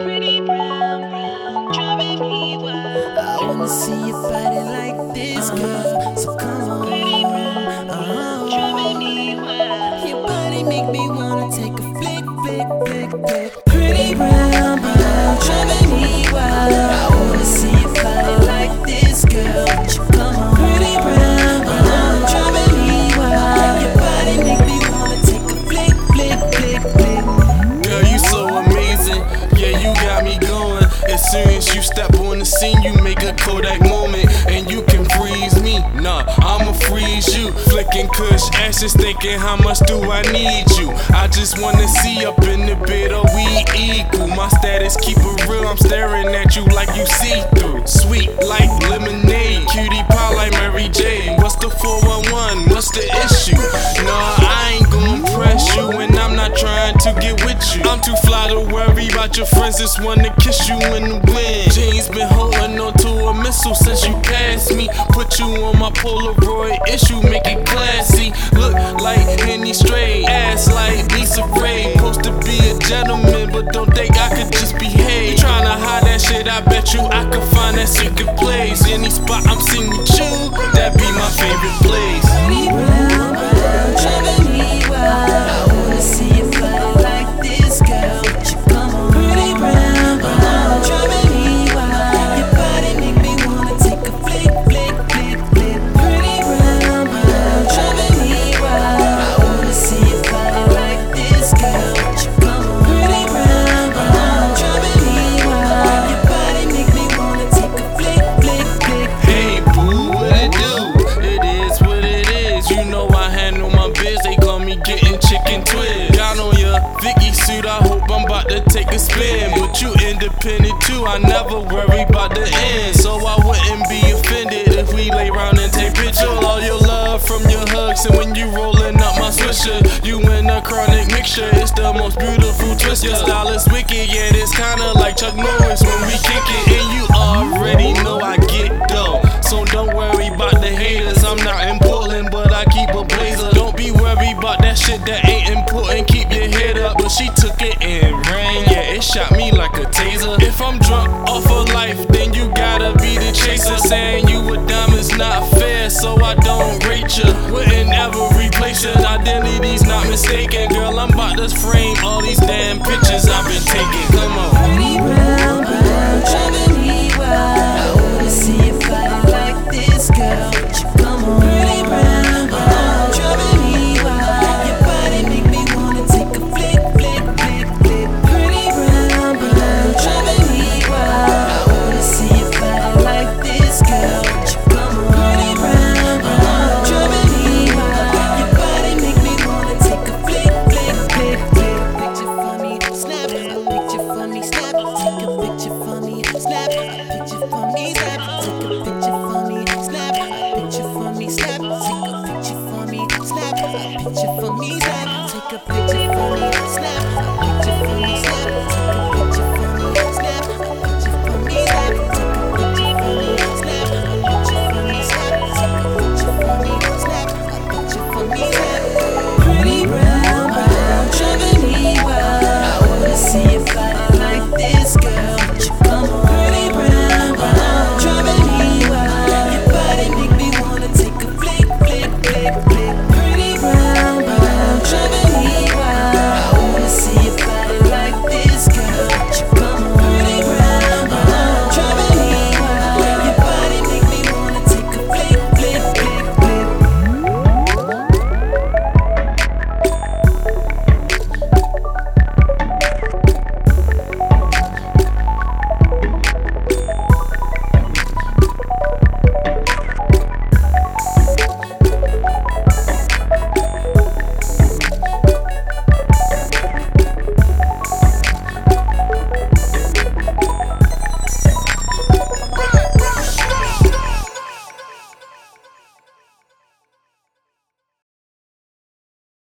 Pretty brown, brown, driving me wild. I wanna see your body like this, girl. So come on. Pretty brown, brown, driving me wild. Your body make me wanna take a flick, flick, flick, flick. Pretty brown, brown, driving me wild. I wanna see your body like this, girl. Won't you come on? Pretty brown, brown, driving me wild. Your body make me wanna take a flick, flick, flick, flick. Girl, you so amazing, yeah, you got me going. As soon as you step on the scene, you make a Kodak moment, and you can freeze me. Nah, I'ma freeze you. Flicking kush ashes, thinking how much do I need you? I just wanna see up in the bed, are we equal? My status keep it real, I'm staring at you like you see through. Sweet like lemonade, cutie pie like Mary J. What's the 411? What's the issue? Nah, I ain't gon' press you, and I'm not trying to get with you. I'm too fly to worry about your friends, just wanna kiss you in the wind. Jeans been holding on to a missile since you passed me. Put you on my Polaroid issue, make it classy. Look like Henny Stray, ass like Lisa Ray. Supposed to be a gentleman, but don't think I could just behave. You tryna hide that shit, I bet you I could find that secret place. Any spot I'm seen with you, that be my favorite place. Pretty brown, brown, driving me wild. I wanna see your body like this, girl. Won't you come on? Pretty brown, brown, driving me wild. Your body make me wanna take a flick, flick, flick, flick. Pretty brown, brown, driving me wild. I wanna see your body like this, girl. Won't you come on? Pretty brown, brown, driving me wild. Your body make me wanna take a flick, flick, flick. Hey boo, what it do? It is what it is. You know I handle my biz, they call me getting chicken twist. Got on your Vicky suit, I hope I'm about to take a spin. But you independent too, I never worry about the end. So I wouldn't be offended if we lay round and take pictures. All your love from your hugs, and when you rolling up my swisher, you in a chronic mixture, it's the most beautiful twist. Your style is wicked, yeah, it's kinda like Chuck Norris when we kick it. And you already know I get dough, so don't worry about the haters. I'm not in Portland, but I keep a blazer. Don't be worried about that shit that ain't important, keep your head up. But she took it and ran, yeah, it shot me like a taser. If I'm drunk off of life, then you gotta be the chaser. Saying you a diamond's not fair, so I don't rate ya. Wouldn't ever replace ya, identity's not mistaken. Girl, I'm about to frame all these damn pictures I've been taking. Come on. Pretty brown, brown, driving me wild. I wanna see your body like this, girl. Won't you come on? Pretty brown, brown, driving me wild. Your body make me wanna take a flick, flick, flick, flick. Pretty brown, brown, driving me wild. I wanna see your body like this, girl. Won't you come on? Pretty brown, brown, driving me wild. Your body make me wanna take a flick, flick, flick, flick. Picture for me, snap. A picture for me, snap.